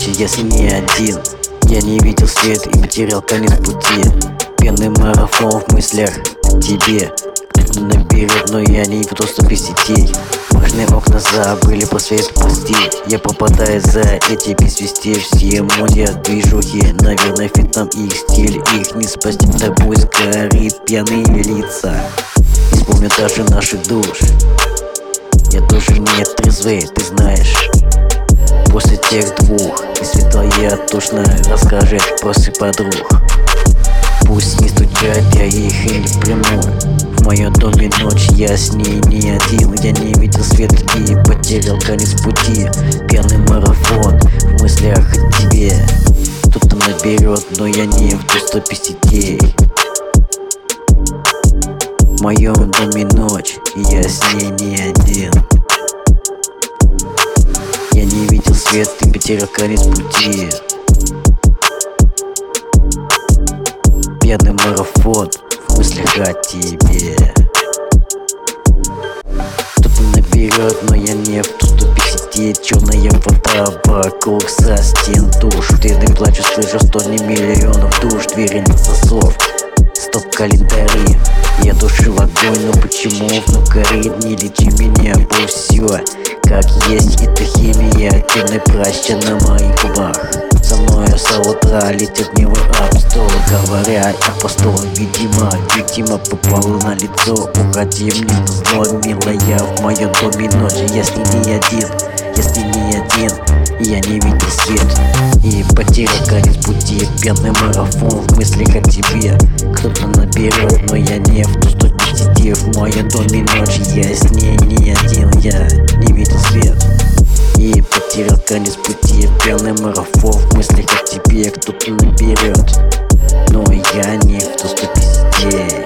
ночи, если не один. Я не видел свет и потерял конец пути. Пьяный марафон в мыслях тебе. Кто-то наберет, но я не в доступе сетей. Важные окна забыли по свету пустить. Я попадаю за эти без вести. Все модят движухи, наверное, фитам их стиль. Их не спасти, тобой сгорит пьяные лица. Не вспомню даже наших душ. Я тоже не трезвый, ты знаешь. После тех двух и светлая тошно расскажет после подруг. Пусть не стучат, я их и не приму. В моем доме ночь, я с ней не один. Я не видел свет и потерял конец пути. Пьяный марафон в мыслях о тебе. Кто-то наберет, но я не в доступе сетей. В моем доме ночь, и я с ней не один. Я не видел свет и потерял конец пути. Пьяный марафон в мыслях о тебе. Кто-то наберет, но я не в доступе сетей. Черная вода вокруг со стен душ. Ты плачу, слышу стоны миллионов душ. Двери на засов, стоп-календари. Я душил огонь, но почему вновь горит? Не лечи меня, пусть все как есть, это химия. Темный праща на моих губах. Со мной со утра летят гневы апостола. Говоря апостол, видимо попало на лицо. Уходи мне на зло, милая, в моем доме ночи. Если не один, я не видел свет и потерял конец пути. Пьяный марафон в мыслях о тебе. Кто-то наберет, но я не в доступе сети. В моем доме ночи, я с ней не один. Я не видел свет и потерял конец пути. Пьяный марафон в мыслях о тебе. Кто-то наберет, но я не в доступе сетей.